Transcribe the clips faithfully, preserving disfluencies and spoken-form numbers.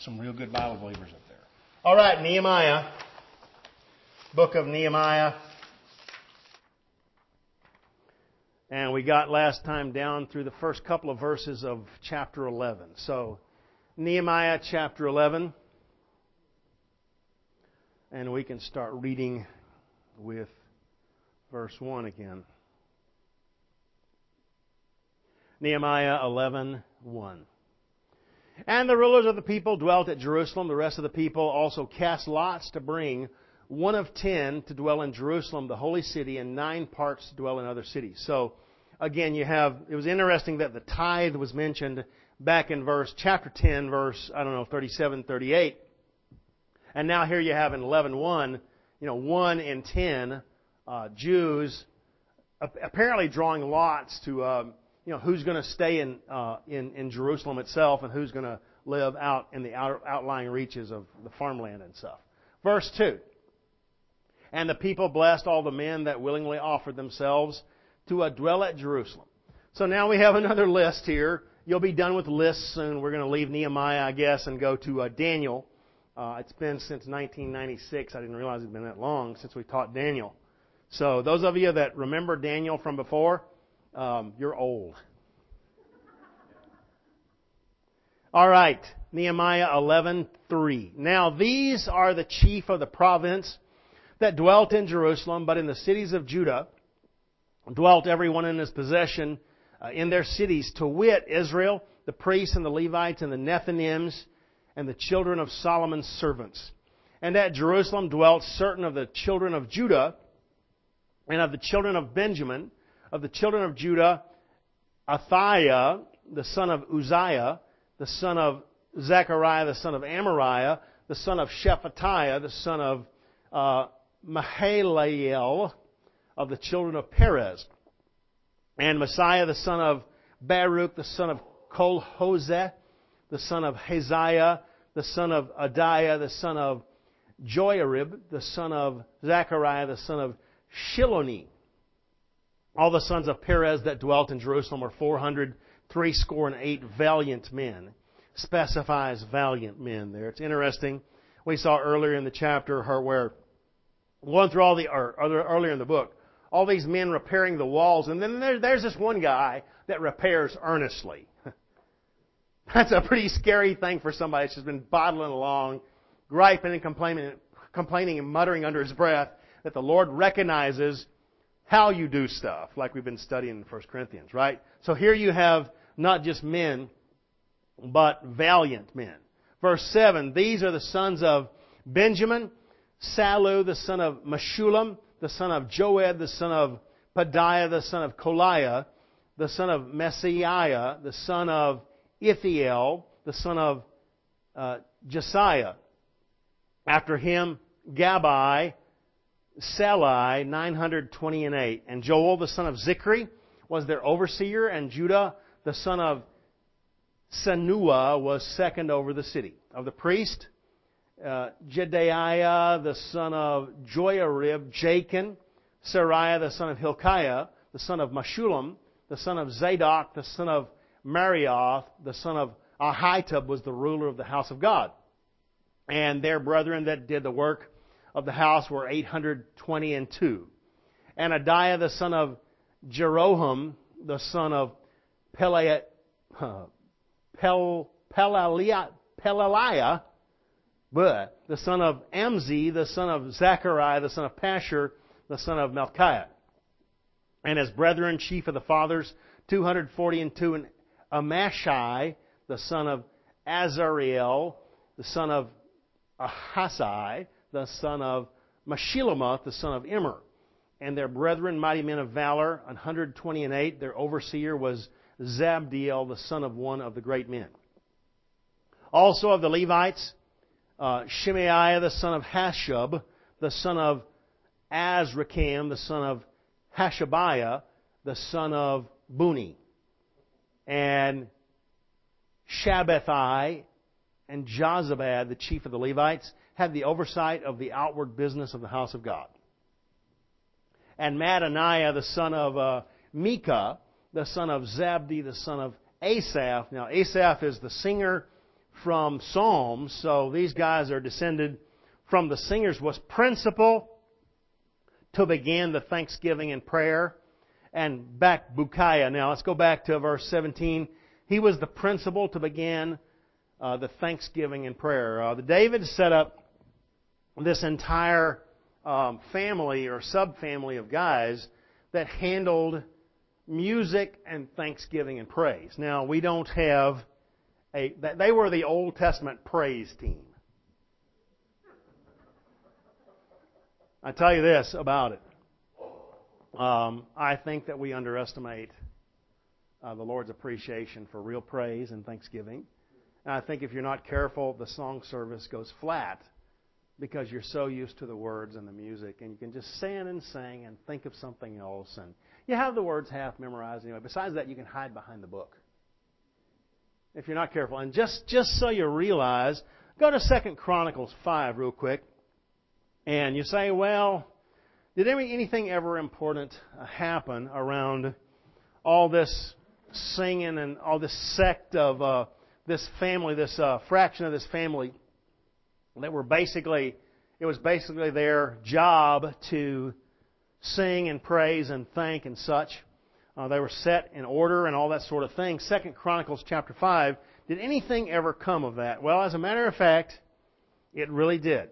some real good Bible believers up there. All right, Nehemiah. Book of Nehemiah. And we got last time down through the first couple of verses of chapter eleven. So, Nehemiah chapter eleven. And we can start reading with verse one again. Nehemiah eleven one. And the rulers of the people dwelt at Jerusalem. The rest of the people also cast lots to bring one of ten to dwell in Jerusalem, the holy city, and nine parts to dwell in other cities. So, again, you have, it was interesting that the tithe was mentioned back in verse, chapter ten, verse, I don't know, thirty-seven, thirty-eight. And now here you have in eleven one, you know, one in ten uh, Jews apparently drawing lots to, uh, you know, who's going to stay in, uh, in in Jerusalem itself and who's going to live out in the out, outlying reaches of the farmland and stuff. Verse two. And the people blessed all the men that willingly offered themselves to uh, dwell at Jerusalem. So now we have another list here. You'll be done with lists soon. We're going to leave Nehemiah, I guess, and go to uh, Daniel. Uh, it's been since nineteen ninety-six. I didn't realize it's been that long since we taught Daniel. So those of you that remember Daniel from before, um, you're old. All right, Nehemiah eleven three. Now these are the chief of the province that dwelt in Jerusalem, but in the cities of Judah dwelt everyone in his possession uh, in their cities, to wit, Israel, the priests and the Levites and the Nethinims, and the children of Solomon's servants. And at Jerusalem dwelt certain of the children of Judah, and of the children of Benjamin, of the children of Judah, Athaiah, the son of Uzziah, the son of Zechariah, the son of Amariah, the son of Shephatiah, the son of uh, Mahalalel, of the children of Perez, and Messiah, the son of Baruch, the son of Kol-Hoseh, the son of Haziah, the son of Adiah, the son of Joiarib, the son of Zechariah, the son of Shiloni. All the sons of Perez that dwelt in Jerusalem were four hundred, three score and eight valiant men. Specifies valiant men there. It's interesting. We saw earlier in the chapter her where going through all the, or earlier in the book, all these men repairing the walls, and then there, there's this one guy that repairs earnestly. That's a pretty scary thing for somebody that's just been bottling along, griping and complaining, complaining and muttering under his breath, that the Lord recognizes how you do stuff, like we've been studying in First Corinthians, right? So here you have not just men, but valiant men. Verse seven, these are the sons of Benjamin, Salu, the son of Meshulam, the son of Joed, the son of Padiah, the son of Koliah, the son of Messiah, the son of Ithiel, the son of uh, Jesiah. After him, Gabai, Salai, nine hundred twenty and eight. And Joel, the son of Zichri, was their overseer, and Judah, the son of Sanua, was second over the city. Of the priest, uh, Jedaiah, the son of Joiarib, Jachin, Sariah, the son of Hilkiah, the son of Meshulam, the son of Zadok, the son of Marioth, the son of Ahitub, was the ruler of the house of God. And their brethren that did the work of the house were eight hundred twenty and two. And Adiah, the son of Jeroham, the son of Pelaiah, uh, Pel, Pelaliah, Pelaliah, but the son of Amzi, the son of Zechariah, the son of Pashur, the son of Malchiah. And his brethren, chief of the fathers, two hundred forty and two, and Amashai, the son of Azariel, the son of Ahasai, the son of Meshilemoth, the son of Immer. And their brethren, mighty men of valor, one hundred twenty and eight. Their overseer was Zabdiel, the son of one of the great men. Also of the Levites, uh, Shemaiah, the son of Hashub, the son of Azrikam, the son of Hashabiah, the son of Buni. And Shabbathai and Jozabad, the chief of the Levites, had the oversight of the outward business of the house of God. And Mattaniah, the son of uh, Micah, the son of Zabdi, the son of Asaph. Now, Asaph is the singer from Psalms, so these guys are descended from the singers, was principal to begin the thanksgiving and prayer. And back Bukiah. Now let's go back to verse seventeen. He was the principal to begin uh, the thanksgiving and prayer. Uh, the David set up this entire um, family or subfamily of guys that handled music and thanksgiving and praise. Now we don't have a. They were the Old Testament praise team. I tell you this about it. Um, I think that we underestimate uh, the Lord's appreciation for real praise and thanksgiving. And I think if you're not careful, the song service goes flat because you're so used to the words and the music, and you can just sing and sing and think of something else. And you have the words half memorized anyway. Besides that, you can hide behind the book if you're not careful. And just, just so you realize, go to Second Chronicles five real quick. And you say, well, did anything ever important happen around all this singing and all this sect of uh, this family, this uh, fraction of this family that were basically, it was basically their job to sing and praise and thank and such. Uh, they were set in order and all that sort of thing. Second Chronicles chapter five, did anything ever come of that? Well, as a matter of fact, it really did.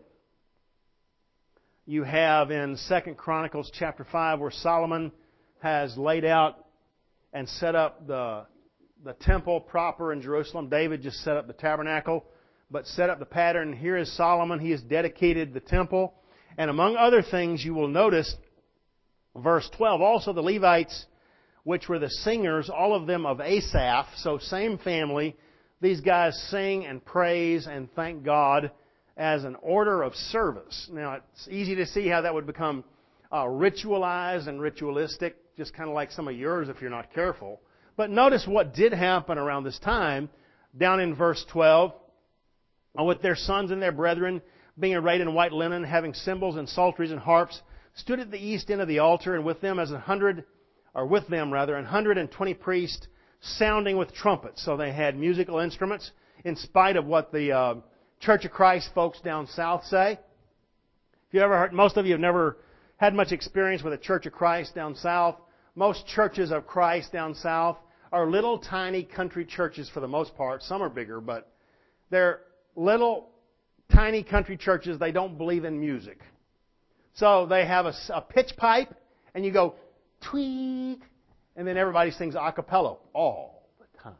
You have in Second Chronicles chapter five where Solomon has laid out and set up the, the temple proper in Jerusalem. David just set up the tabernacle, but set up the pattern. Here is Solomon. He has dedicated the temple. And among other things, you will notice, verse twelve, also the Levites, which were the singers, all of them of Asaph, so same family. These guys sing and praise and thank God as an order of service. Now, it's easy to see how that would become uh, ritualized and ritualistic, just kind of like some of yours if you're not careful. But notice what did happen around this time, down in verse twelve, with their sons and their brethren, being arrayed in white linen, having cymbals and psalteries and harps, stood at the east end of the altar, and with them as a hundred, or with them rather, an hundred and twenty priests, sounding with trumpets. So they had musical instruments, in spite of what the uh, Church of Christ folks down south say. If you ever heard, most of you have never had much experience with a Church of Christ down south. Most churches of Christ down south are little tiny country churches for the most part. Some are bigger, but they're little tiny country churches. They don't believe in music. So they have a, a pitch pipe, and you go tweet, and then everybody sings a cappella all the time.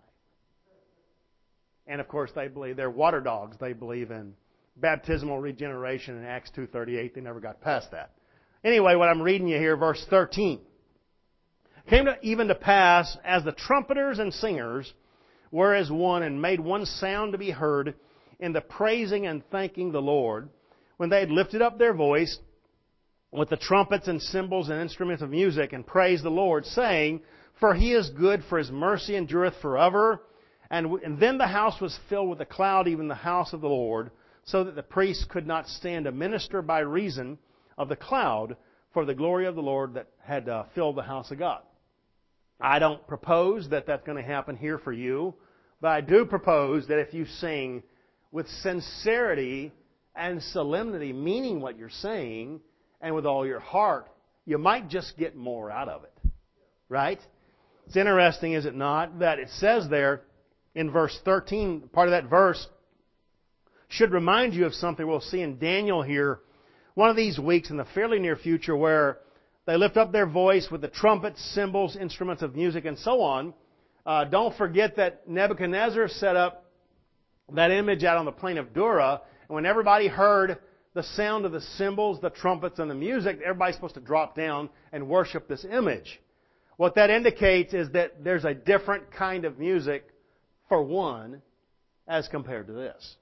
And of course, they believe they're water dogs. They believe in baptismal regeneration in Acts two thirty-eight. They never got past that. Anyway, what I'm reading you here, verse thirteen. Came to even to pass, as the trumpeters and singers were as one, and made one sound to be heard in the praising and thanking the Lord, when they had lifted up their voice with the trumpets and cymbals and instruments of music, and praised the Lord, saying, For He is good, for His mercy endureth forever. And, and then the house was filled with a cloud, even the house of the Lord, so that the priests could not stand to minister by reason of the cloud, for the glory of the Lord that had uh, filled the house of God. I don't propose that that's going to happen here for you, but I do propose that if you sing with sincerity and solemnity, meaning what you're saying, and with all your heart, you might just get more out of it. Right? It's interesting, is it not, that it says there in verse thirteen, part of that verse should remind you of something we'll see in Daniel here one of these weeks in the fairly near future, where they lift up their voice with the trumpets, cymbals, instruments of music, and so on. Uh, don't forget that Nebuchadnezzar set up that image out on the plain of Dura, and when everybody heard the sound of the cymbals, the trumpets, and the music, everybody's supposed to drop down and worship this image. What that indicates is that there's a different kind of music, for one, as compared to this.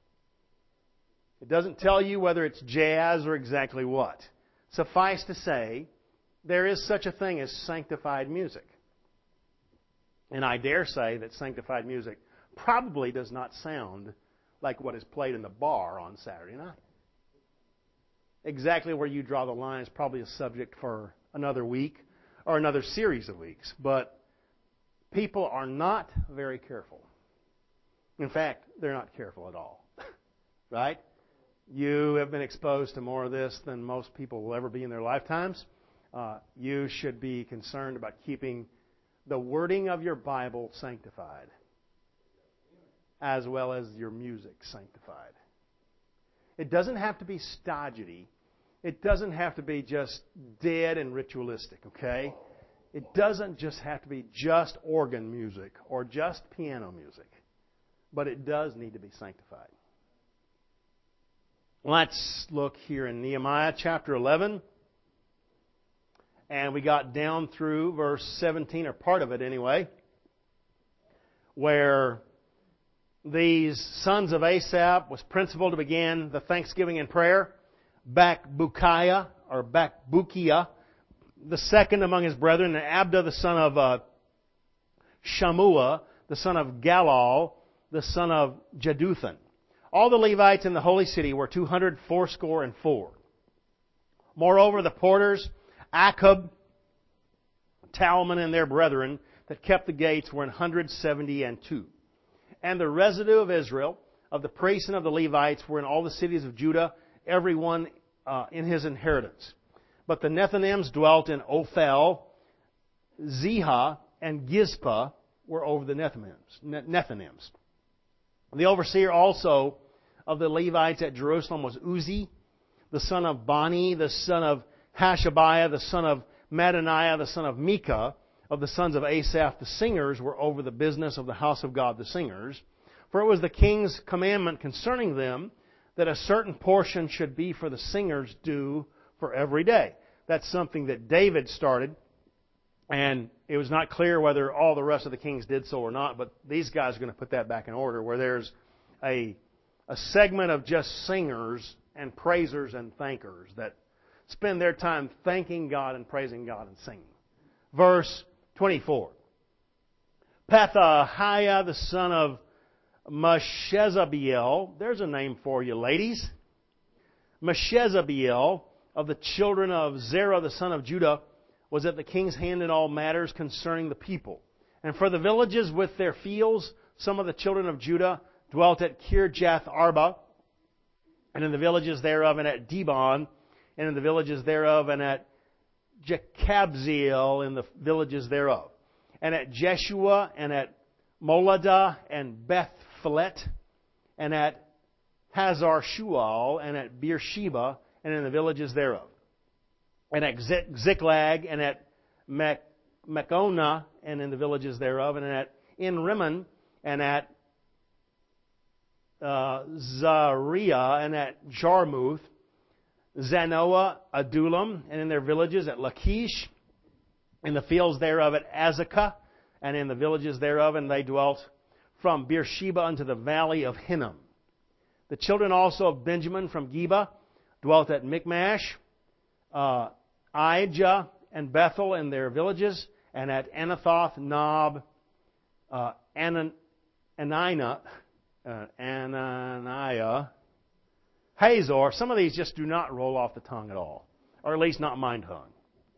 It doesn't tell you whether it's jazz or exactly what. Suffice to say, there is such a thing as sanctified music. And I dare say that sanctified music probably does not sound like what is played in the bar on Saturday night. Exactly where you draw the line is probably a subject for another week or another series of weeks. But people are not very careful In fact, they're not careful at all. Right? You have been exposed to more of this than most people will ever be in their lifetimes. Uh, you should be concerned about keeping the wording of your Bible sanctified, as well as your music sanctified. It doesn't have to be stodgy. It doesn't have to be just dead and ritualistic, okay? It doesn't just have to be just organ music or just piano music. But it does need to be sanctified. Let's look here in Nehemiah chapter eleven. And we got down through verse seventeen, or part of it anyway, where these sons of Asaph was principal to begin the thanksgiving and prayer. Bakbukiah, or Bakbukiah, the second among his brethren, and Abda, the son of uh, Shammua, the son of Galal, the son of Jeduthun. All the Levites in the holy city were two hundred fourscore and four. Moreover, the porters, Akub, Talman, and their brethren that kept the gates were one hundred seventy and two. And the residue of Israel, of the priests and of the Levites, were in all the cities of Judah, every one uh, in his inheritance. But the Nethinims dwelt in Ophel, Ziha, and Gizpah were over the Nethinims. Nethinims. The overseer also of the Levites at Jerusalem was Uzi, the son of Bani, the son of Hashabiah, the son of Mattaniah, the son of Micah, of the sons of Asaph, the singers, were over the business of the house of God, the singers. For it was the king's commandment concerning them that a certain portion should be for the singers due for every day. That's something that David started, and it was not clear whether all the rest of the kings did so or not, but these guys are going to put that back in order, where there's a, a segment of just singers and praisers and thankers that spend their time thanking God and praising God and singing. Verse twenty-four. Pethahiah, the son of Meshezabiel. There's a name for you, ladies. Meshezabiel, of the children of Zerah, the son of Judah, was at the king's hand in all matters concerning the people. And for the villages with their fields, some of the children of Judah dwelt at Kirjath Arba, and in the villages thereof, and at Dibon, and in the villages thereof, and at Jekabzeel, in the villages thereof, and at Jeshua, and at Moladah, and Beth-Phelet, and at Hazar Shual, and at Beersheba, and in the villages thereof, and at Ziklag, and at Mechonah, and in the villages thereof, and at En-Rimmon, and at uh, Zariah, and at Jarmuth, Zanoah, Adullam, and in their villages at Lachish, in the fields thereof at Azekah, and in the villages thereof, and they dwelt from Beersheba unto the valley of Hinnom. The children also of Benjamin from Geba dwelt at Michmash, uh, Aijah, and Bethel in their villages, and at Anathoth, Nob, uh, Anan, Anina, uh, Ananiah, Hazor. Some of these just do not roll off the tongue at all, or at least not mine tongue.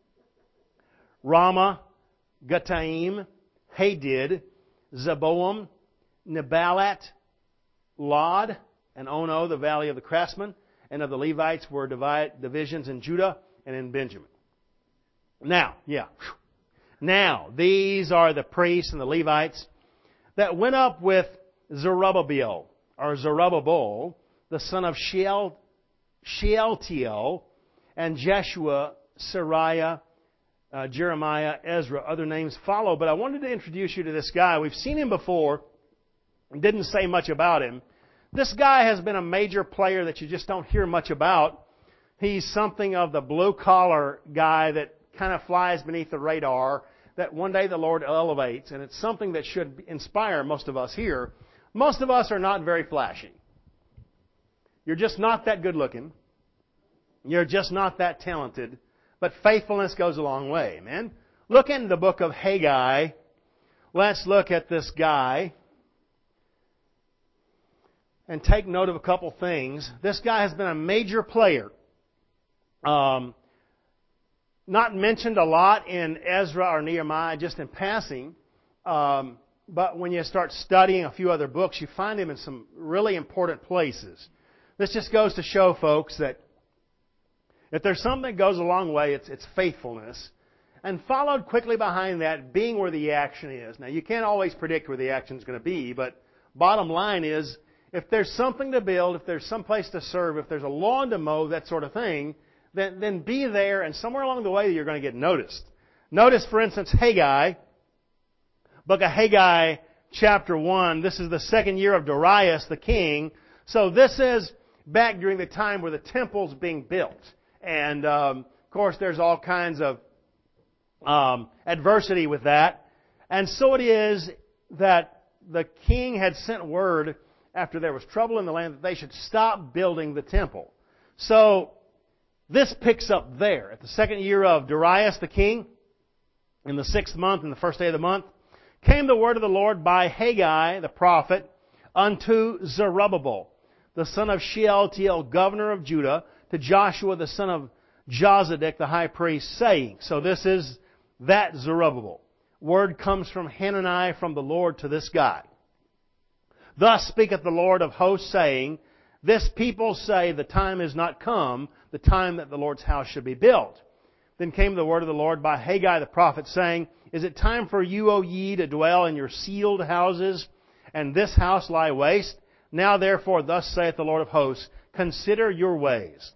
Ramah, Gataim, Hadid, Zeboam, Nebalat, Lod, and Ono, the valley of the craftsmen, and of the Levites were divide, divisions in Judah and in Benjamin. Now, yeah. Now, these are the priests and the Levites that went up with Zerubbabel, or Zerubbabel, the son of Sheal, Shealtiel, and Jeshua, Sariah, uh, Jeremiah, Ezra. Other names follow, but I wanted to introduce you to this guy. We've seen him before, and didn't say much about him. This guy has been a major player that you just don't hear much about. He's something of the blue-collar guy that kind of flies beneath the radar, that one day the Lord elevates, and it's something that should inspire most of us here. Most of us are not very flashy. You're just not that good looking. You're just not that talented. But faithfulness goes a long way, amen? Look in the book of Haggai. Let's look at this guy and take note of a couple things. This guy has been a major player. Um, not mentioned a lot in Ezra or Nehemiah, just in passing. Um, but when you start studying a few other books, you find him in some really important places. This just goes to show, folks, that if there's something that goes a long way, it's, it's faithfulness. And followed quickly behind that, being where the action is. Now, you can't always predict where the action is going to be, but bottom line is, if there's something to build, if there's some place to serve, if there's a lawn to mow, that sort of thing, then, then be there, and somewhere along the way you're going to get noticed. Notice, for instance, Haggai, book of Haggai, chapter one. This is the second year of Darius the king. So this is back during the time where the temple's being built. And, um, of course, there's all kinds of um, adversity with that. And so it is that the king had sent word after there was trouble in the land that they should stop building the temple. So this picks up there. At the second year of Darius the king, in the sixth month, in the first day of the month, came the word of the Lord by Haggai the prophet unto Zerubbabel, the son of Shealtiel, governor of Judah, to Joshua the son of Jozadak the high priest, saying, so this is that Zerubbabel. Word comes from Hanani from the Lord to this guy. Thus speaketh the Lord of hosts, saying, this people say the time is not come, the time that the Lord's house should be built. Then came the word of the Lord by Haggai the prophet, saying, is it time for you, O ye, to dwell in your sealed houses, and this house lie waste? Now therefore, thus saith the Lord of hosts, consider your ways.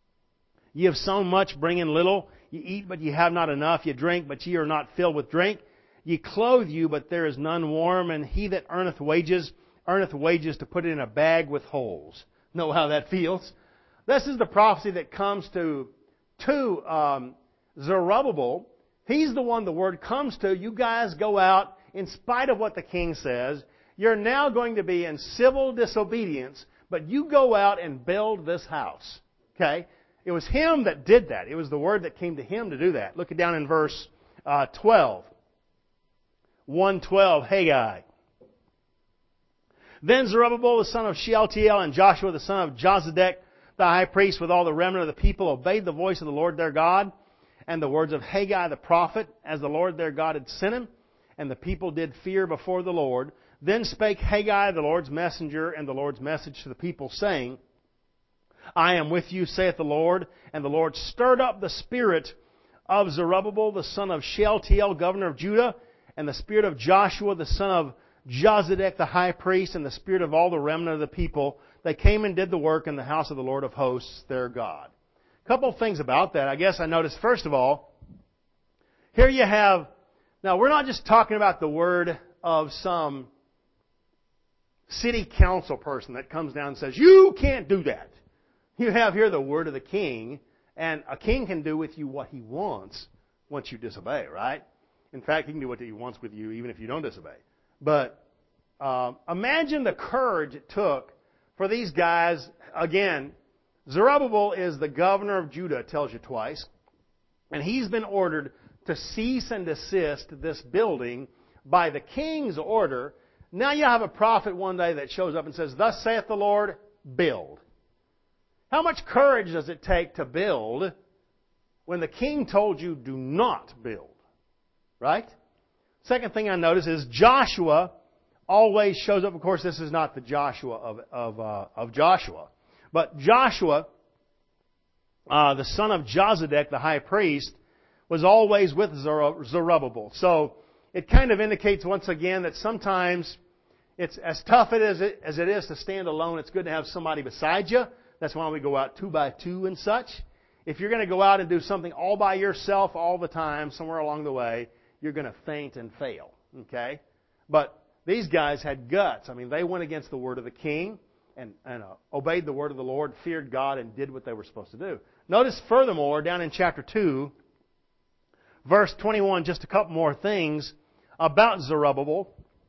Ye have sown much, bring in little. Ye eat, but ye have not enough. Ye drink, but ye are not filled with drink. Ye clothe you, but there is none warm. And he that earneth wages, earneth wages to put it in a bag with holes. Know how that feels? This is the prophecy that comes to, to um, Zerubbabel. He's the one the word comes to. You guys go out, in spite of what the king says. You're now going to be in civil disobedience, but you go out and build this house. Okay? It was him that did that. It was the word that came to him to do that. Look it down in verse uh, twelve. one twelve, Haggai. Then Zerubbabel the son of Shealtiel and Joshua the son of Jozadak the high priest with all the remnant of the people obeyed the voice of the Lord their God and the words of Haggai the prophet, as the Lord their God had sent him, and the people did fear before the Lord. Then spake Haggai the Lord's messenger and the Lord's message to the people, saying, I am with you, saith the Lord. And the Lord stirred up the spirit of Zerubbabel the son of Shealtiel, governor of Judah, and the spirit of Joshua the son of Jozadak the high priest, and the spirit of all the remnant of the people. They came and did the work in the house of the Lord of hosts, their God. A couple of things about that. I guess I noticed, first of all, here you have, now we're not just talking about the word of some city council person that comes down and says, you can't do that. You have here the word of the king, and a king can do with you what he wants once you disobey, right? In fact, he can do what he wants with you even if you don't disobey. But uh, imagine the courage it took for these guys. Again, Zerubbabel is the governor of Judah, it tells you twice. And he's been ordered to cease and desist this building by the king's order. Now you have a prophet one day that shows up and says, thus saith the Lord, build. How much courage does it take to build when the king told you do not build? Right? Second thing I notice is Joshua always shows up. Of course, this is not the Joshua of of, uh, of Joshua. But Joshua, uh, the son of Jozadak, the high priest, was always with Zerubbabel. So it kind of indicates once again that sometimes it's as tough as it, as it is to stand alone, it's good to have somebody beside you. That's why we go out two by two and such. If you're going to go out and do something all by yourself all the time, somewhere along the way, you're going to faint and fail. Okay? But these guys had guts. I mean, they went against the word of the king and, and uh, obeyed the word of the Lord, feared God, and did what they were supposed to do. Notice furthermore, down in chapter two, verse twenty-one, just a couple more things about Zerubbabel.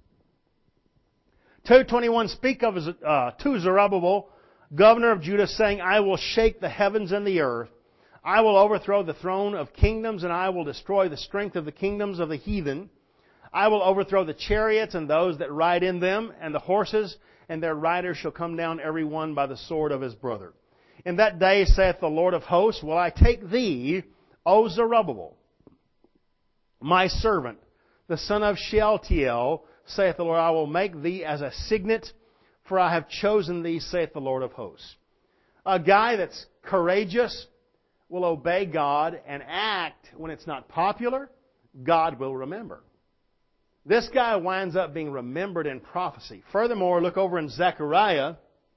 two twenty-one, speak of uh, to Zerubbabel, governor of Judah, saying, I will shake the heavens and the earth. I will overthrow the throne of kingdoms, and I will destroy the strength of the kingdoms of the heathen. I will overthrow the chariots and those that ride in them, and the horses, and their riders shall come down every one by the sword of his brother. In that day, saith the Lord of hosts, will I take thee, O Zerubbabel, my servant, the son of Shealtiel, saith the Lord, I will make thee as a signet, for I have chosen thee, saith the Lord of hosts. A guy that's courageous will obey God and act when it's not popular. God will remember. This guy winds up being remembered in prophecy. Furthermore, look over in Zechariah.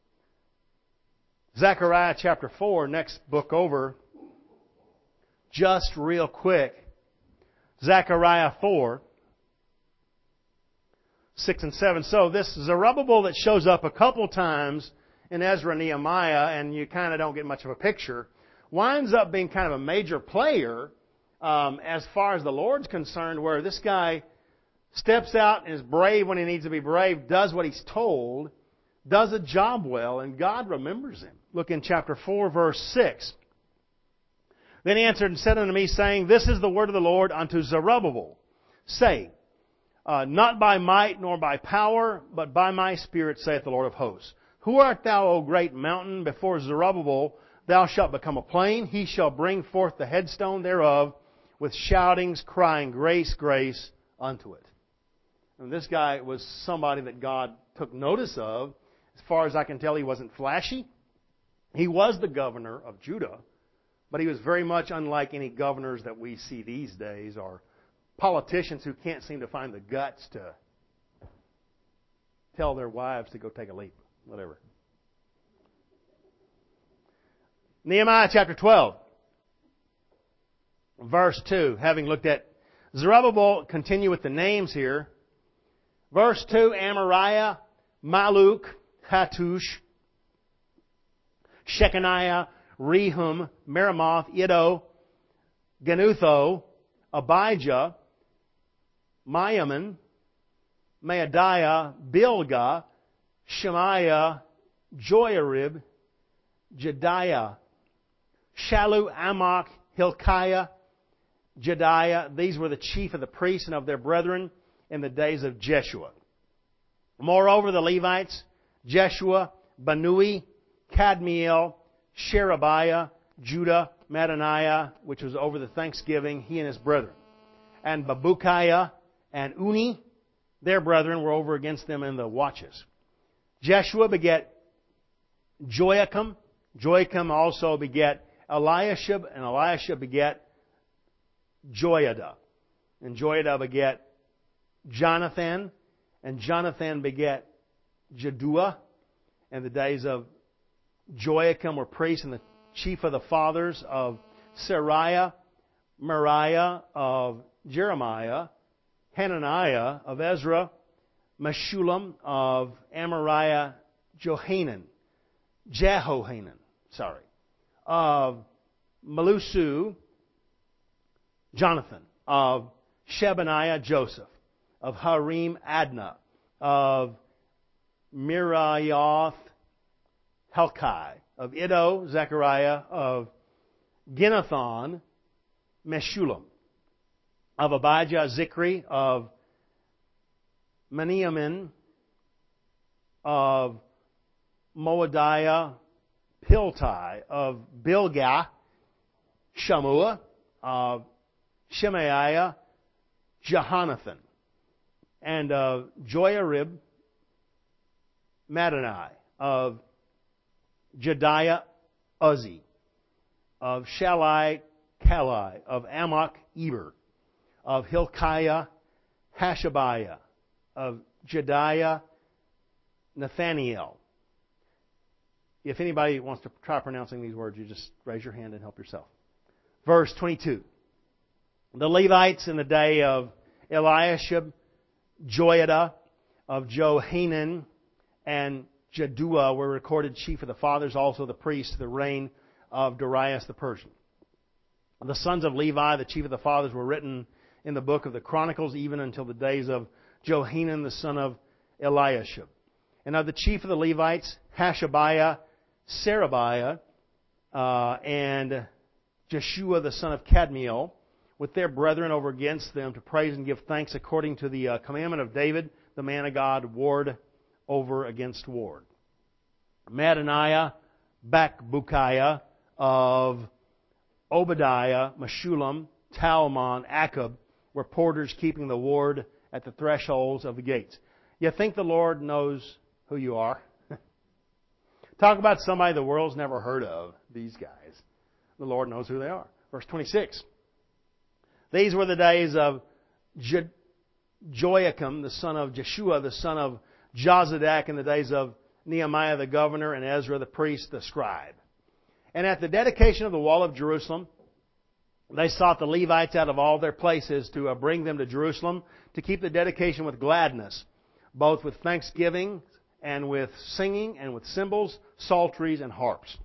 Zechariah chapter four, next book over. Just real quick. Zechariah four, six and seven. So this Zerubbabel that shows up a couple times in Ezra and Nehemiah, and you kind of don't get much of a picture, winds up being kind of a major player um, as far as the Lord's concerned, where this guy steps out and is brave when he needs to be brave, does what he's told, does a job well, and God remembers him. Look in chapter four, verse six. Then he answered and said unto me, saying, This is the word of the Lord unto Zerubbabel. Say, uh, not by might nor by power, but by my Spirit, saith the Lord of hosts. Who art thou, O great mountain? Before Zerubbabel thou shalt become a plain. He shall bring forth the headstone thereof with shoutings, crying, Grace, grace unto it. And this guy was somebody that God took notice of. As far as I can tell, he wasn't flashy. He was the governor of Judah, but he was very much unlike any governors that we see these days, or politicians who can't seem to find the guts to tell their wives to go take a leap, whatever. Nehemiah chapter twelve, verse two. Having looked at Zerubbabel, continue with the names here. Verse two, Amariah, Maluk, Hattush, Shechaniah, Rehum, Meremoth, Iddo, Genutho, Abijah, Mayaman, Maadiah, Bilgah, Shemaiah, Joiarib, Jediah, Shalu, Amok, Hilkiah, Jediah. These were the chief of the priests and of their brethren in the days of Jeshua. Moreover, the Levites, Jeshua, Banui, Kadmiel, Sherebiah, Judah, Mattaniah, which was over the thanksgiving, he and his brethren. And Babukiah and Uni, their brethren, were over against them in the watches. Jeshua begat Joachim. Joachim also begat Eliashib, and Eliashib begat Joiada. And Joiada begat Jonathan, and Jonathan begat Jaddua. And the days of Joachim were priests, and the chief of the fathers of Sariah, Moriah of Jeremiah, Hananiah of Ezra, Meshullam of Amariah, Johanan, Jehohanan, sorry, of Malusu, Jonathan, of Shebaniah, Joseph, of Harim, Adnah, of Miraioth, Helkai, of Iddo, Zechariah, of Ginnethon, Meshullam, of Abijah, Zikri, of Meniamin, of Moadiah, Piltai, of Bilgah, Shammua, of Shemaiah, Jehonathan, and of Joiarib, Mattani, of Jediah, Uzzi, of Shalai, Kalai, of Amok, Eber, of Hilkiah, Hashabiah, of Jediah, Nathaniel. If anybody wants to try pronouncing these words, you just raise your hand and help yourself. Verse twenty-two. The Levites in the day of Eliashib, Joiada, of Johanan, and Jaddua were recorded chief of the fathers, also the priests, the reign of Darius the Persian. The sons of Levi, the chief of the fathers, were written in the book of the Chronicles, even until the days of Johanan, the son of Eliashib. And of the chief of the Levites, Hashabiah, Sarabiah, uh, and Jeshua, the son of Kadmiel, with their brethren over against them, to praise and give thanks according to the uh, commandment of David, the man of God, ward over against ward. Mattaniah, Bakbukiah, of Obadiah, Meshullam, Talmon, Akab, were porters keeping the ward at the thresholds of the gates. You think the Lord knows who you are? Talk about somebody the world's never heard of, these guys. The Lord knows who they are. Verse twenty-six. These were the days of Je- Joachim, the son of Jeshua, the son of Jozadak, in the days of Nehemiah the governor and Ezra the priest, the scribe. And at the dedication of the wall of Jerusalem, they sought the Levites out of all their places to uh, bring them to Jerusalem to keep the dedication with gladness, both with thanksgiving and with singing and with cymbals, psalteries, and harps.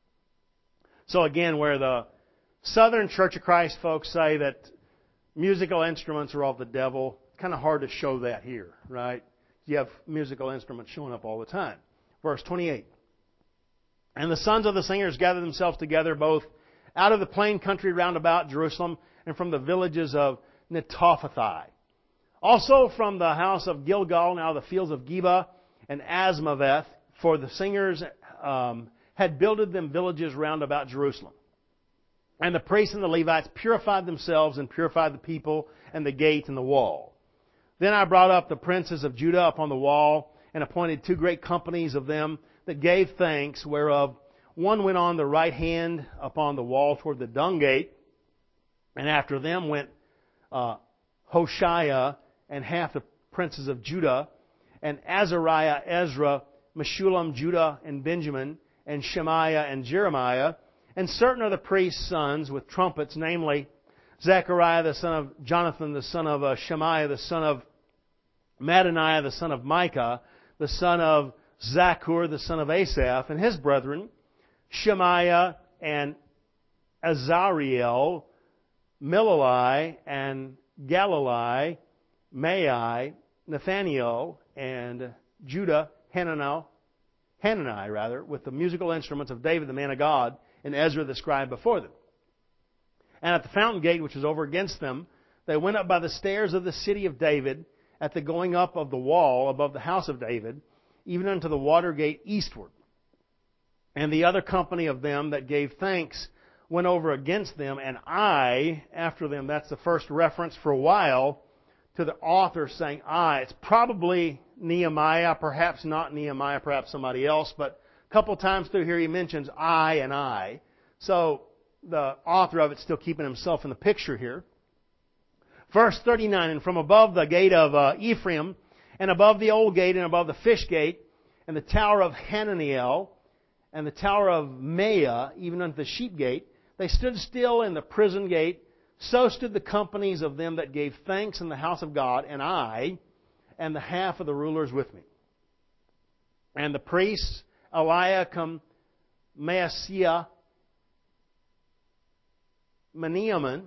So again, where the Southern Church of Christ folks say that musical instruments are of the devil, it's kind of hard to show that here, right? You have musical instruments showing up all the time. Verse twenty-eight. And the sons of the singers gathered themselves together both out of the plain country round about Jerusalem and from the villages of Netophathi. Also from the house of Gilgal, now the fields of Geba and Asmaveth, for the singers um, had builded them villages round about Jerusalem. And the priests and the Levites purified themselves and purified the people and the gate and the wall. Then I brought up the princes of Judah upon the wall and appointed two great companies of them that gave thanks, whereof one went on the right hand upon the wall toward the dung gate, and after them went uh, Hoshea and half the princes of Judah, and Azariah, Ezra, Meshullam, Judah, and Benjamin, and Shemaiah and Jeremiah, and certain of the priests' sons with trumpets, namely Zechariah the son of Jonathan, the son of uh, Shemaiah, the son of Mattaniah, the son of Micah, the son of Zakur, the son of Asaph, and his brethren, Shemaiah and Azariel, Milalai and Galalai, Mai, Nathaniel, and Judah, Hananiah, Hanani, rather, with the musical instruments of David, the man of God, and Ezra the scribe before them. And at the fountain gate, which was over against them, they went up by the stairs of the city of David, at the going up of the wall above the house of David, even unto the water gate eastward. And the other company of them that gave thanks went over against them, and I after them. That's the first reference for a while to the author saying I. It's probably Nehemiah, perhaps not Nehemiah, perhaps somebody else, but a couple times through here he mentions I and I. So the author of it's still keeping himself in the picture here. Verse thirty-nine, and from above the gate of uh, Ephraim, and above the old gate, and above the fish gate, and the tower of Hananiel, and the tower of Maya, even unto the sheep gate, they stood still in the prison gate. So stood the companies of them that gave thanks in the house of God, and I, and the half of the rulers with me. And the priests, Eliakim, Maaseiah, Meniaman,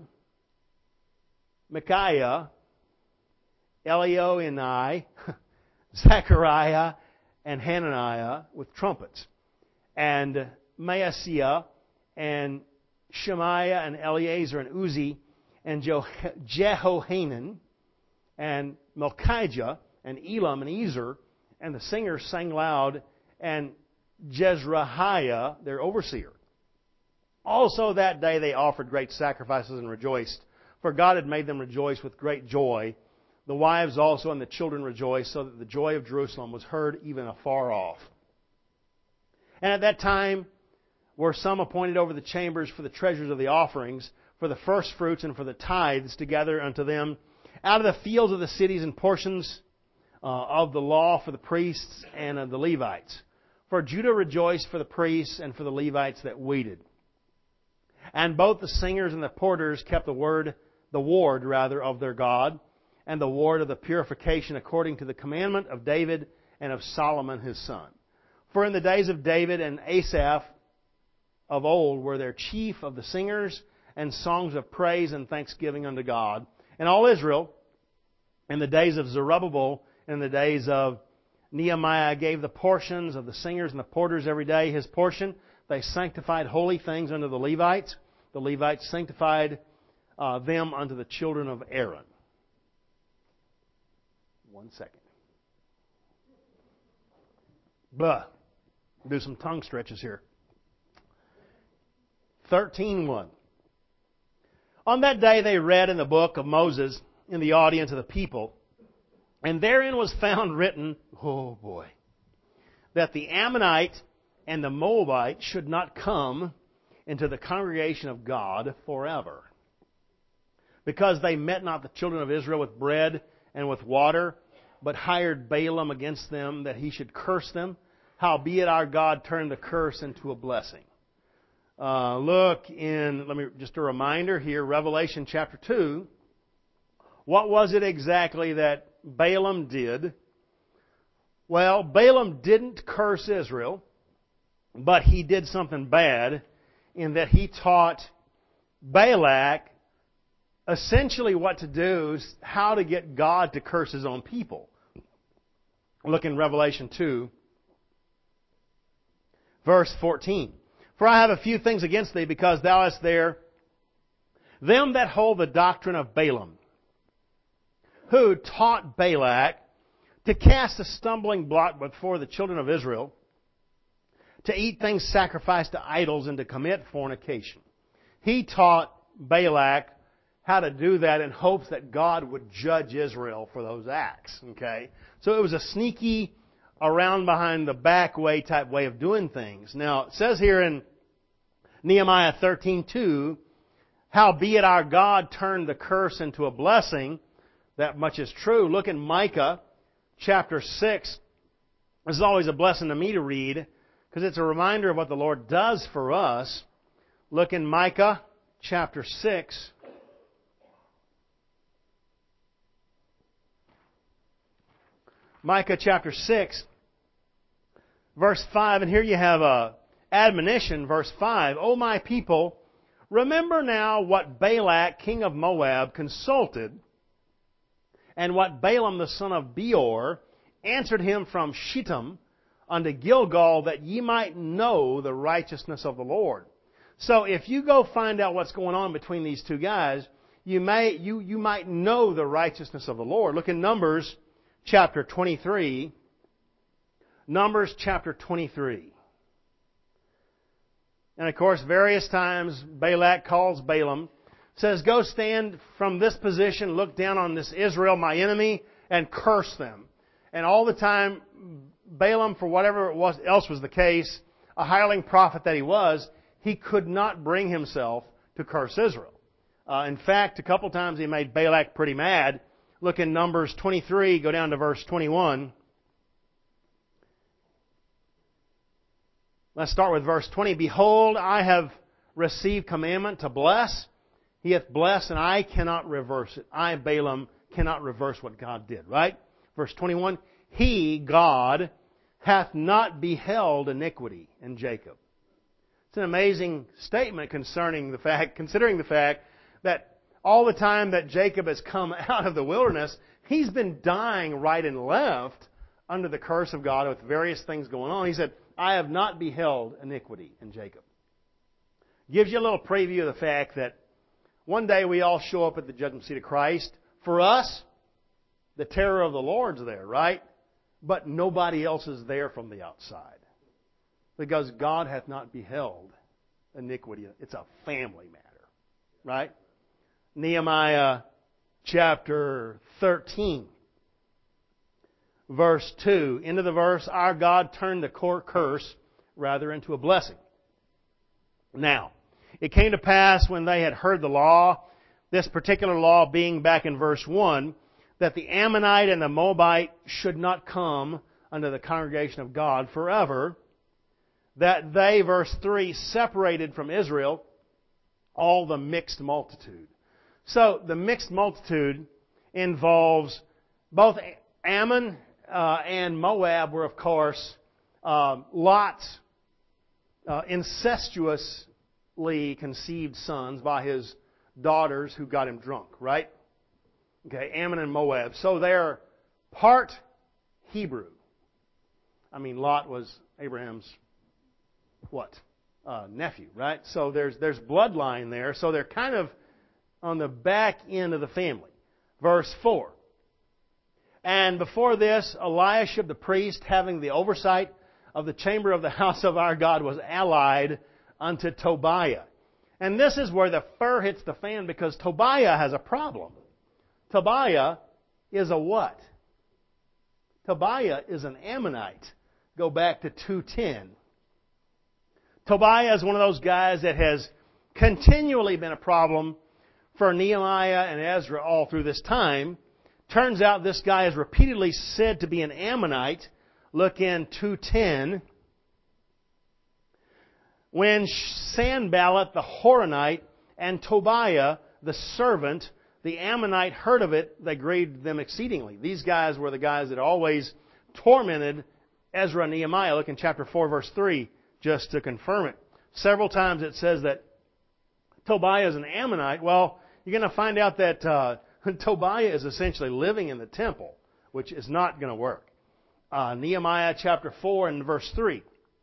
Micaiah, Elioenai, Zechariah, and Hananiah with trumpets, and Maaseiah, and Shemaiah, and Eleazar, and Uzi, and Jehohanan, and Melchijah, and Elam, and Ezer, and the singers sang loud, and Jezrahiah, their overseer. Also that day they offered great sacrifices and rejoiced, for God had made them rejoice with great joy. The wives also and the children rejoiced, so that the joy of Jerusalem was heard even afar off. And at that time were some appointed over the chambers for the treasures of the offerings, for the first fruits and for the tithes, to gather unto them out of the fields of the cities and portions uh, of the law for the priests and of the Levites. For Judah rejoiced for the priests and for the Levites that weeded. And both the singers and the porters kept the word, the ward rather, of their God, and the ward of the purification according to the commandment of David and of Solomon his son. For in the days of David and Asaph of old were their chief of the singers, and songs of praise and thanksgiving unto God. And all Israel, in the days of Zerubbabel, in the days of Nehemiah, gave the portions of the singers and the porters every day his portion. They sanctified holy things unto the Levites. The Levites sanctified uh, them unto the children of Aaron. One second. Blah. Do some tongue stretches here. thirteen one. On that day they read in the book of Moses in the audience of the people, And therein was found written, oh boy, that the Ammonite and the Moabite should not come into the congregation of God forever, because they met not the children of Israel with bread and with water, but hired Balaam against them, that he should curse them. Howbeit our God turned the curse into a blessing. Uh, look in, let me, just a reminder here, Revelation chapter two. What was it exactly that Balaam did? Well, Balaam didn't curse Israel, but he did something bad in that he taught Balak essentially what to do, how to get God to curse His own people. Look in Revelation two, verse fourteen. For I have a few things against thee, because thou hast there them that hold the doctrine of Balaam, who taught Balak to cast a stumbling block before the children of Israel, to eat things sacrificed to idols, and to commit fornication. He taught Balak how to do that in hopes that God would judge Israel for those acts. Okay? So it was a sneaky, around behind the back way type way of doing things. Now, it says here in Nehemiah thirteen two, howbeit our God turned the curse into a blessing. That much is true. Look in Micah chapter six. This is always a blessing to me to read, because it's a reminder of what the Lord does for us. Look in Micah chapter six. Micah chapter six, verse five, and here you have a admonition, verse five. O my people, remember now what Balak, king of Moab, consulted, and what Balaam the son of Beor answered him from Shittim unto Gilgal, that ye might know the righteousness of the Lord. So if you go find out what's going on between these two guys, you may you you might know the righteousness of the Lord. Look in Numbers chapter twenty-three. Numbers chapter twenty-three. And of course, various times Balak calls Balaam, says, go stand from this position, look down on this Israel, my enemy, and curse them. And all the time, Balaam, for whatever it was, else was the case, a hireling prophet that he was, he could not bring himself to curse Israel. Uh, in fact, a couple times he made Balak pretty mad. Look in Numbers twenty-three, go down to verse twenty-one. Let's start with verse twenty. Behold, I have received commandment to bless. He hath blessed, and I cannot reverse it. I, Balaam, cannot reverse what God did. Right? Verse twenty-one. He, God, hath not beheld iniquity in Jacob. It's an amazing statement concerning the fact, considering the fact that all the time that Jacob has come out of the wilderness, he's been dying right and left under the curse of God with various things going on. He said, I have not beheld iniquity in Jacob. Gives you a little preview of the fact that one day we all show up at the judgment seat of Christ. For us, the terror of the Lord's there, right? But nobody else is there from the outside. Because God hath not beheld iniquity. It's a family matter, right? Nehemiah chapter thirteen, verse two. Into the verse, our God turned the curse rather into a blessing. Now, it came to pass when they had heard the law, this particular law being back in verse one, that the Ammonite and the Moabite should not come under the congregation of God forever, that they, verse three, separated from Israel all the mixed multitude. So the mixed multitude involves both Ammon uh, and Moab were, of course, uh, Lot's uh, incestuously conceived sons by his daughters who got him drunk, right? Okay, Ammon and Moab. So they're part Hebrew. I mean, Lot was Abraham's what? Uh, nephew, right? So there's there's bloodline there. So they're kind of on the back end of the family. Verse four. And before this, Eliashib the priest, having the oversight of the chamber of the house of our God, was allied unto Tobiah. And this is where the fur hits the fan, because Tobiah has a problem. Tobiah is a what? Tobiah is an Ammonite. Go back to two ten. Tobiah is one of those guys that has continually been a problem for Nehemiah and Ezra all through this time. Turns out this guy is repeatedly said to be an Ammonite. Look in two ten. When Sanballat the Horonite and Tobiah the servant, the Ammonite, heard of it, they grieved them exceedingly. These guys were the guys that always tormented Ezra and Nehemiah. Look in chapter four, verse three, just to confirm it. Several times it says that Tobiah is an Ammonite. Well, you're going to find out that uh, Tobiah is essentially living in the temple, which is not going to work. Uh, Nehemiah chapter four and verse three.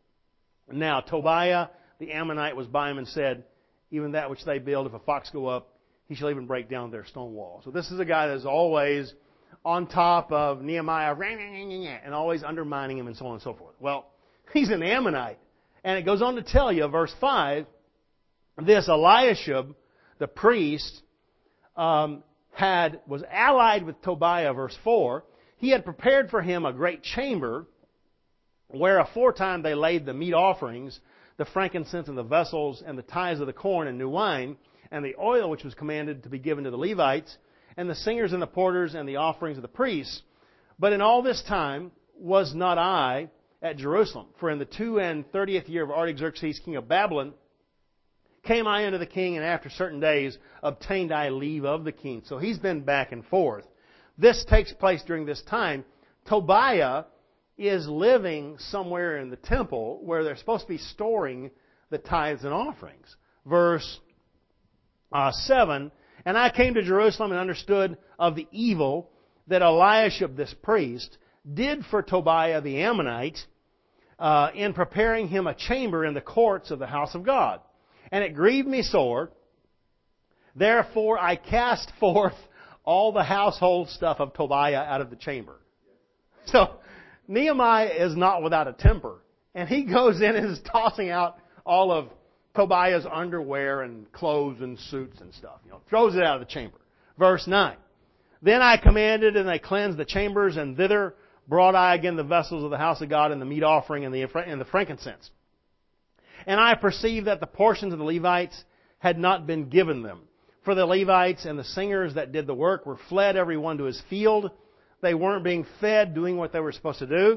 Now Tobiah the Ammonite was by him and said, even that which they build, if a fox go up, he shall even break down their stone wall. So this is a guy that is always on top of Nehemiah and always undermining him and so on and so forth. Well, he's an Ammonite. And it goes on to tell you, verse five, this Eliashib, the priest, um, had was allied with Tobiah, verse four. He had prepared for him a great chamber where aforetime they laid the meat offerings, the frankincense and the vessels, and the tithes of the corn and new wine, and the oil which was commanded to be given to the Levites, and the singers and the porters, and the offerings of the priests. But in all this time was not I at Jerusalem. For in the two and thirtieth year of Artaxerxes, king of Babylon, came I unto the king, and after certain days obtained I leave of the king. So he's been back and forth. This takes place during this time. Tobiah is living somewhere in the temple where they're supposed to be storing the tithes and offerings. Verse uh, seven, and I came to Jerusalem and understood of the evil that Eliashib, this priest, did for Tobiah the Ammonite uh, in preparing him a chamber in the courts of the house of God. And it grieved me sore. Therefore I cast forth all the household stuff of Tobiah out of the chamber. So Nehemiah is not without a temper. And he goes in and is tossing out all of Tobiah's underwear and clothes and suits and stuff. You know, throws it out of the chamber. Verse nine. Then I commanded, and they cleansed the chambers, and thither brought I again the vessels of the house of God, and the meat offering, and the, and the frankincense. And I perceived that the portions of the Levites had not been given them. For the Levites and the singers that did the work were fled every one to his field. They weren't being fed, doing what they were supposed to do.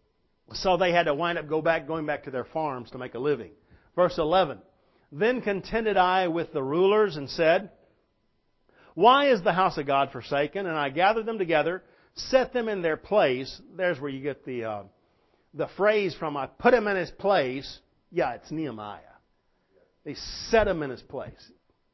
So they had to wind up go back, going back to their farms to make a living. Verse eleven. Then contended I with the rulers and said, why is the house of God forsaken? And I gathered them together, set them in their place. There's where you get the uh, the phrase from, I put him in his place. Yeah, it's Nehemiah. They set him in his place.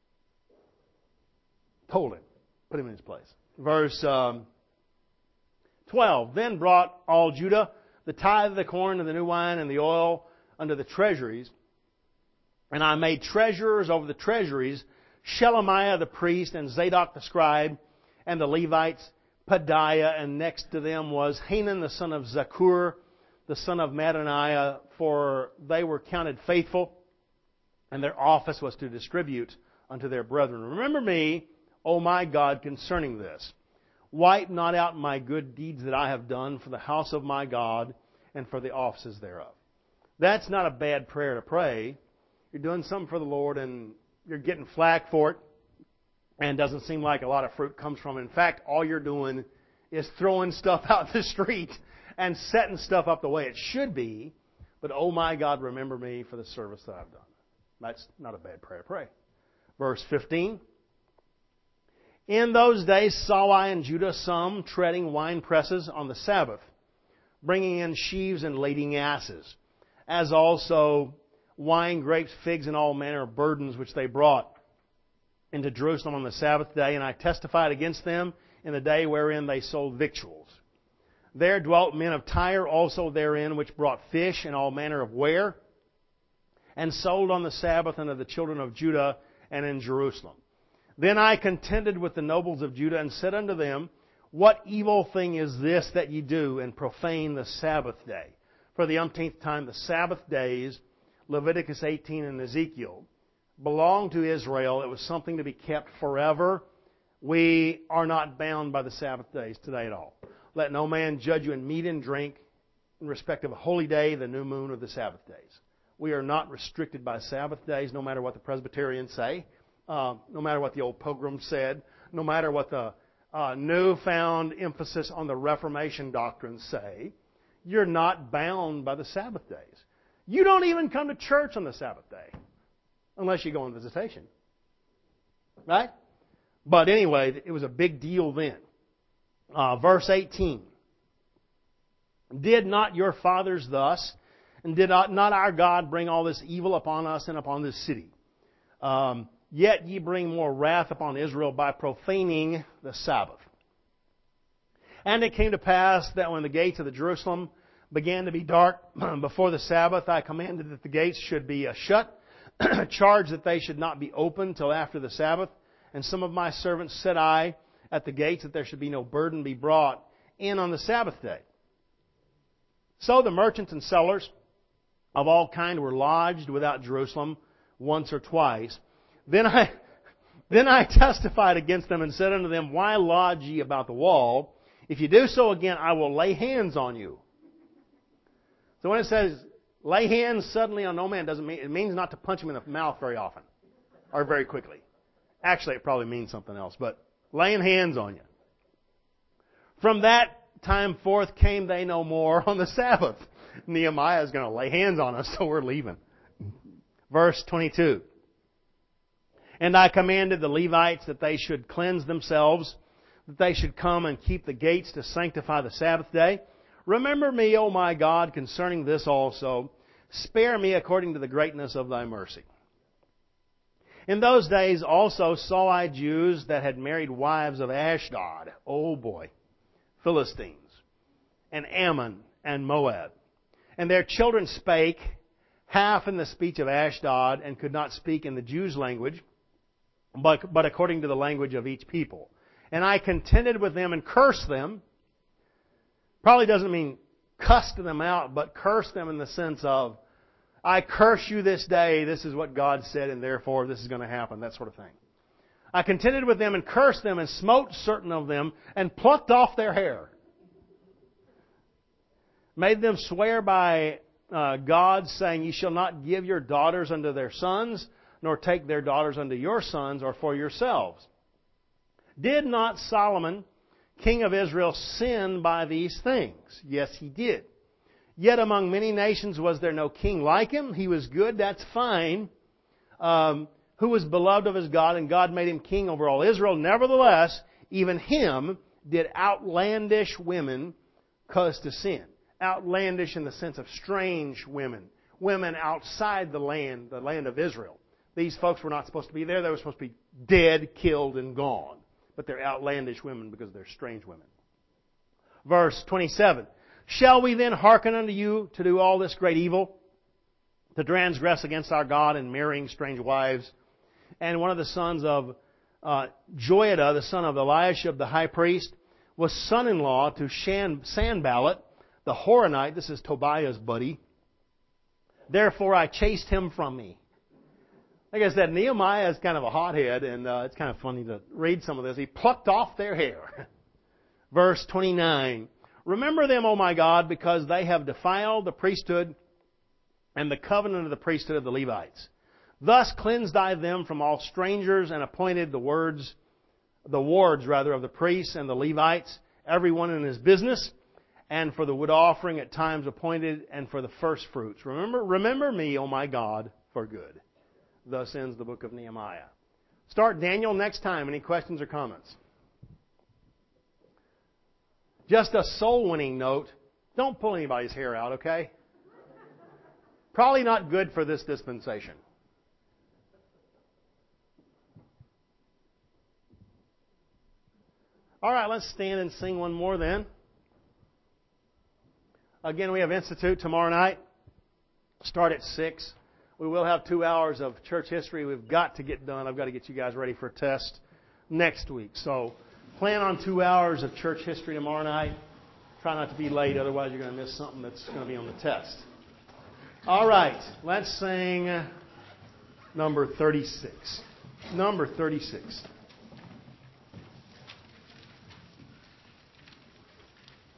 Told him. Put him in his place. Verse um, twelve. Then brought all Judah the tithe of the corn and the new wine and the oil unto the treasuries. And I made treasurers over the treasuries Shelemiah the priest and Zadok the scribe and the Levites, Pedaiah, and next to them was Hanan the son of Zakur, the son of Mattaniah, for they were counted faithful, and their office was to distribute unto their brethren. Remember me, O my God, concerning this. Wipe not out my good deeds that I have done for the house of my God and for the offices thereof. That's not a bad prayer to pray. You're doing something for the Lord and you're getting flack for it, and doesn't seem like a lot of fruit comes from it. In fact, all you're doing is throwing stuff out the street and setting stuff up the way it should be. But, oh my God, remember me for the service that I've done. That's not a bad prayer to pray. Verse fifteen. In those days saw I in Judah some treading wine presses on the Sabbath, bringing in sheaves and lading asses, as also wine, grapes, figs, and all manner of burdens which they brought into Jerusalem on the Sabbath day. And I testified against them in the day wherein they sold victuals. There dwelt men of Tyre also therein, which brought fish and all manner of ware, and sold on the Sabbath unto the children of Judah and in Jerusalem. Then I contended with the nobles of Judah and said unto them, what evil thing is this that ye do, and profane the Sabbath day? For the umpteenth time the Sabbath days, Leviticus eighteen and Ezekiel, belonged to Israel. It was something to be kept forever. We are not bound by the Sabbath days today at all. Let no man judge you in meat and drink in respect of a holy day, the new moon, or the Sabbath days. We are not restricted by Sabbath days, no matter what the Presbyterians say, uh, no matter what the old Pilgrims said, no matter what the uh, newfound emphasis on the Reformation doctrines say. You're not bound by the Sabbath days. You don't even come to church on the Sabbath day unless you go on visitation. Right? But anyway, it was a big deal then. Uh, verse eighteen. Did not your fathers thus, and did not, not our God bring all this evil upon us and upon this city? Um, yet ye bring more wrath upon Israel by profaning the Sabbath. And it came to pass that when the gates of the Jerusalem began to be dark before the Sabbath, I commanded that the gates should be shut, charged that they should not be opened till after the Sabbath. And some of my servants said I at the gates that there should be no burden be brought in on the Sabbath day. So the merchants and sellers of all kind were lodged without Jerusalem once or twice. Then I, then I testified against them and said unto them, Why lodge ye about the wall? If you do so again, I will lay hands on you. So when it says lay hands suddenly on no man, doesn't mean it means not to punch him in the mouth very often or very quickly. Actually, it probably means something else, but laying hands on you. From that time forth came they no more on the Sabbath. Nehemiah is going to lay hands on us, so we're leaving. Verse twenty-two. And I commanded the Levites that they should cleanse themselves, that they should come and keep the gates to sanctify the Sabbath day. Remember me, O my God, concerning this also. Spare me according to the greatness of thy mercy. In those days also saw I Jews that had married wives of Ashdod. Oh boy. Philistines. And Ammon and Moab. And their children spake half in the speech of Ashdod and could not speak in the Jews' language, but, but according to the language of each people. And I contended with them and cursed them. Probably doesn't mean cussed them out, but cursed them in the sense of, I curse you this day, this is what God said, and therefore this is going to happen, that sort of thing. I contended with them and cursed them and smote certain of them and plucked off their hair. Made them swear by uh, God, saying, Ye shall not give your daughters unto their sons, nor take their daughters unto your sons or for yourselves. Did not Solomon, king of Israel, sin by these things? Yes, he did. Yet among many nations was there no king like him. He was good, that's fine. Um, who was beloved of his God, and God made him king over all Israel. Nevertheless, even him did outlandish women cause to sin. Outlandish in the sense of strange women. Women outside the land, the land of Israel. These folks were not supposed to be there. They were supposed to be dead, killed, and gone. But they're outlandish women because they're strange women. Verse twenty-seven. Shall we then hearken unto you to do all this great evil? To transgress against our God and marrying strange wives? And one of the sons of uh, Joiada, the son of Eliashib, the high priest, was son-in-law to Shan, Sanballat, the Horonite. This is Tobiah's buddy. Therefore I chased him from me. Like I said, Nehemiah is kind of a hothead, and uh, it's kind of funny to read some of this. He plucked off their hair. Verse twenty-nine. Remember them, O my God, because they have defiled the priesthood and the covenant of the priesthood of the Levites. Thus cleansed I them from all strangers and appointed the words, the wards rather of the priests and the Levites, everyone in his business, and for the wood offering at times appointed, and for the first fruits. Remember, remember me, O my God, for good. Thus ends the book of Nehemiah. Start Daniel next time. Any questions or comments? Just a soul-winning note. Don't pull anybody's hair out, okay? Probably not good for this dispensation. All right, let's stand and sing one more then. Again, we have Institute tomorrow night. Start at six. We will have two hours of church history we've got to get done. I've got to get you guys ready for a test next week. So plan on two hours of church history tomorrow night. Try not to be late, otherwise you're going to miss something that's going to be on the test. All right, let's sing number thirty-six. Number thirty-six.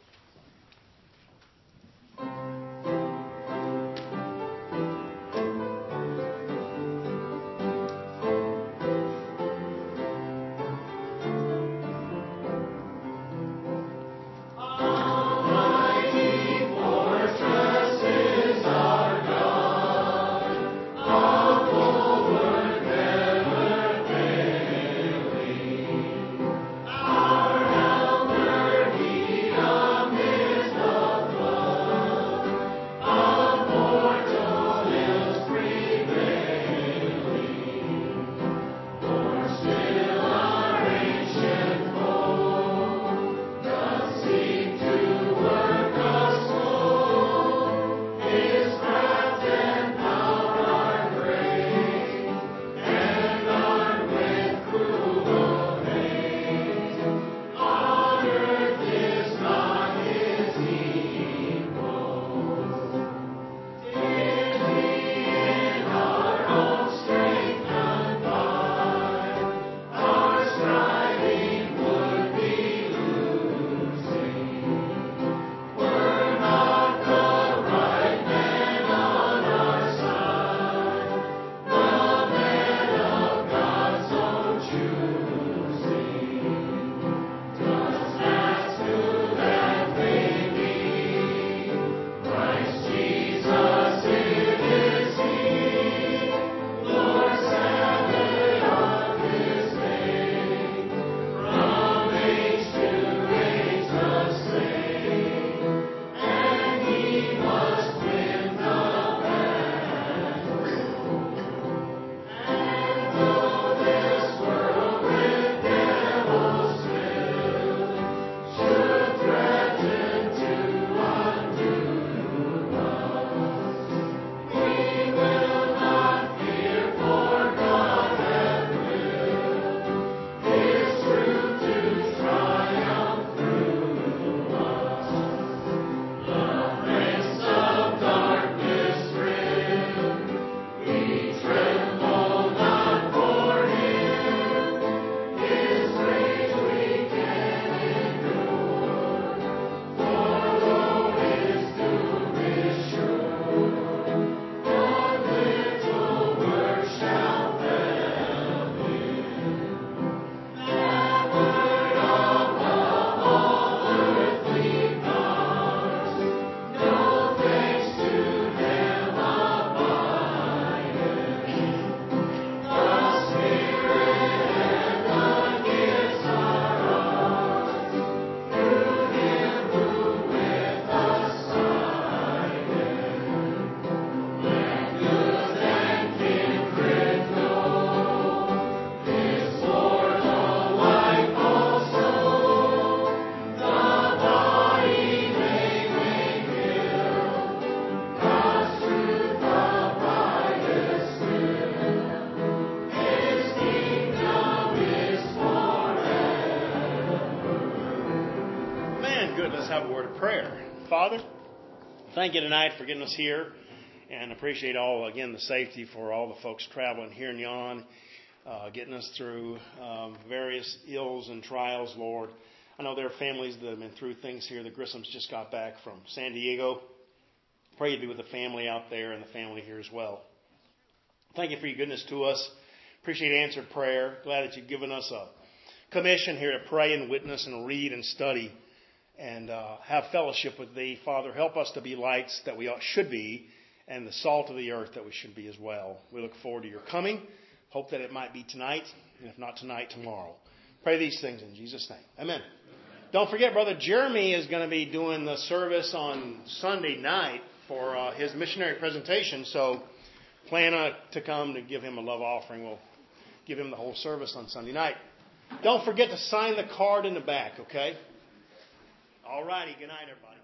Let's have a word of prayer. Father, thank you tonight for getting us here, and appreciate all, again, the safety for all the folks traveling here in Yon, uh, getting us through um, various ills and trials, Lord. I know there are families that have been through things here. The Grissams just got back from San Diego. Pray you'd be with the family out there and the family here as well. Thank you for your goodness to us. Appreciate answered prayer. Glad that you've given us a commission here to pray and witness and read and study and uh, have fellowship with Thee. Father, help us to be lights that we ought, should be, and the salt of the earth that we should be as well. We look forward to your coming. Hope that it might be tonight, and if not tonight, tomorrow. Pray these things in Jesus' name. Amen. Don't forget, Brother Jeremy is going to be doing the service on Sunday night for uh, his missionary presentation, so plan uh, to come to give him a love offering. We'll give him the whole service on Sunday night. Don't forget to sign the card in the back, okay? All righty. Good night, everybody.